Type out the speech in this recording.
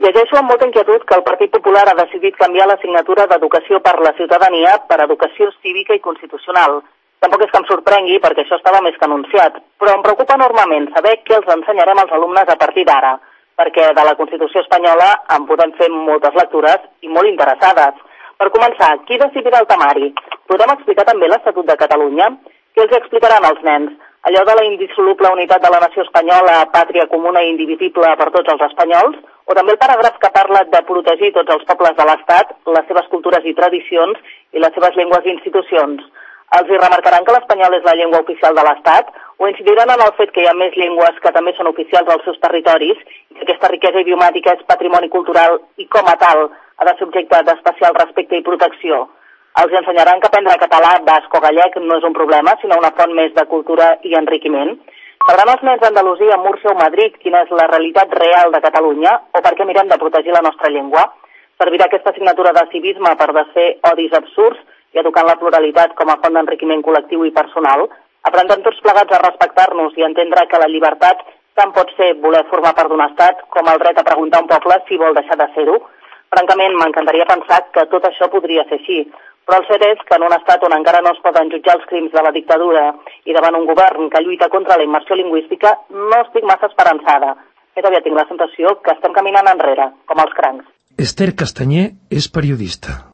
Llegeixo amb molta inquietud que el Partit Popular ha decidit canviar l'assignatura d'Educació per la Ciutadania per Educació Cívica i Constitucional. Tampoc és que em sorprengui, perquè això estava més que anunciat, però em preocupa enormement saber què els ensenyarem als alumnes a partir d'ara, perquè de la Constitució espanyola en podem fer moltes lectures i molt interessades. Per començar, qui decidirà el temari? Podem explicar també l'Estatut de Catalunya? Què els explicaran als nens? Allò de la indissoluble unitat de la nació espanyola, pàtria comuna i indivisible per tots els espanyols? O també el paràgraf que parla de protegir tots els pobles de l'Estat, les seves cultures i tradicions i les seves llengües i institucions? Els hi remarcaran que l'espanyol és la llengua oficial de l'Estat o incidiran en el fet que hi ha més llengües que també són oficials als seus territoris i que aquesta riquesa idiomàtica és patrimoni cultural i com a tal ha de ser objecte d'especial respecte i protecció? Els ensenyaran que aprendre català, basc o gallec no és un problema, sinó una font més de cultura i enriquiment? Sabran els nens d'Andalusia, Múrcia o Madrid quina és la realitat real de Catalunya o per què mirem de protegir la nostra llengua? Servirà aquesta assignatura de civisme per desfer odis absurds i educant la pluralitat com a font d'enriquiment col·lectiu i personal? Aprendrem tots plegats a respectar-nos i entendre que la llibertat tant pot ser voler formar part d'un estat com el dret a preguntar a un poble si vol deixar de ser-ho? Francament, m'encantaria pensar que tot això podria ser així, però el cert és que en un estat on encara no es poden jutjar els crims de la dictadura i davant un govern que lluita contra la immersió lingüística, no estic massa esperançada. Més aviat tinc la sensació que estem caminant enrere, com els crancs. Esther Castanyer és periodista.